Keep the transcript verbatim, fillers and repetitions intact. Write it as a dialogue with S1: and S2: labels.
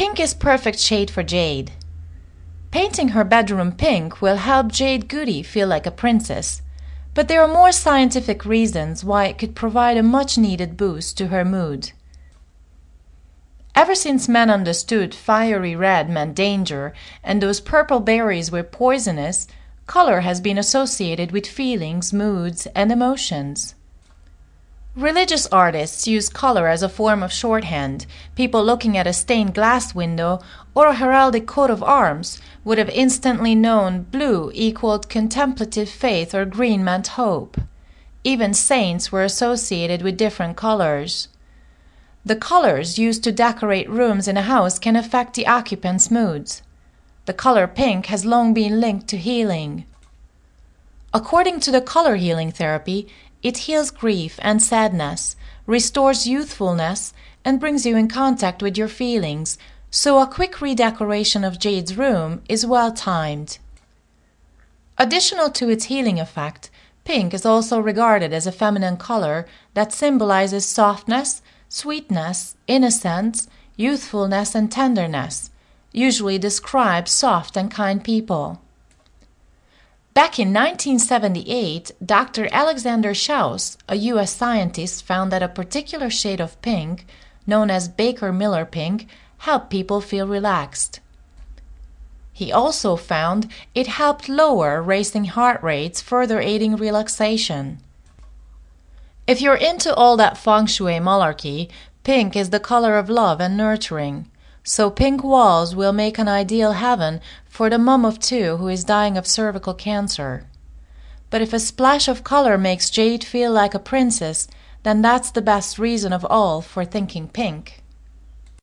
S1: Pink is perfect shade for Jade. Painting her bedroom pink will help Jade Goody feel like a princess, but there are more scientific reasons why it could provide a much-needed boost to her mood. Ever since men understood fiery red meant danger and those purple berries were poisonous, color has been associated with feelings, moods, and emotions. Religious artists use color as a form of shorthand. People looking at a stained glass window or a heraldic coat of arms would have instantly known blue equaled contemplative faith or green meant hope. Even saints were associated with different colors. The colors used to decorate rooms in a house can affect the occupants' moods. The color pink has long been linked to healing. According to the color healing therapy, it heals grief and sadness, restores youthfulness, and brings you in contact with your feelings, so a quick redecoration of Jade's room is well timed. Additional to its healing effect, pink is also regarded as a feminine color that symbolizes softness, sweetness, innocence, youthfulness, and tenderness, usually describes soft and kind people. Back in nineteen seventy-eight, Doctor Alexander Schaus, a U S scientist, found that a particular shade of pink, known as Baker-Miller pink, helped people feel relaxed. He also found it helped lower racing heart rates, further aiding relaxation. If you're into all that feng shui malarkey, pink is the color of love and nurturing. So pink walls will make an ideal heaven for the mom of two who is dying of cervical cancer. But if a splash of color makes Jade feel like a princess, then that's the best reason of all for thinking pink.